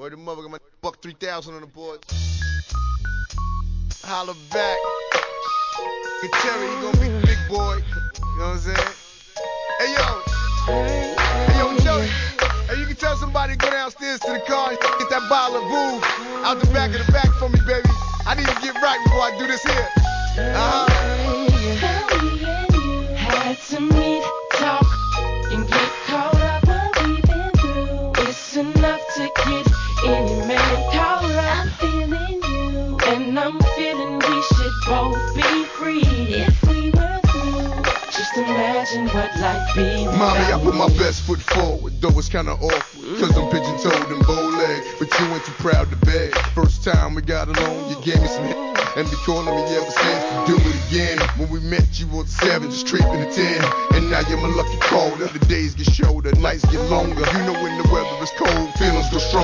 Word the mother, got my buck 3,000 on the board. Holla back. Get Terry, he gonna be the big boy. You know what I'm saying? Hey yo, Joey. Hey, you can tell somebody to go downstairs to the car and get that bottle of booze out the back of the back for me, baby. I need to get right before I do this here. Me and you had to meet, talk, and get caught up what we've been through. It's enough to get any man caught up. I'm feeling you, and I'm feeling we should both be free if we were through. Just imagine what life be without. Mommy, I put my best foot forward, though it's kinda awkward, cause I'm pigeon-toed and bow-legged, but you ain't too proud to beg. First time we got along, you gave me some hit, and be calling me ever since to do it again. When we met, you were 7, just treatment to 10, and now you're my lucky caller. The days get shorter, nights get longer. You know when the weather is cold, feelings go strong.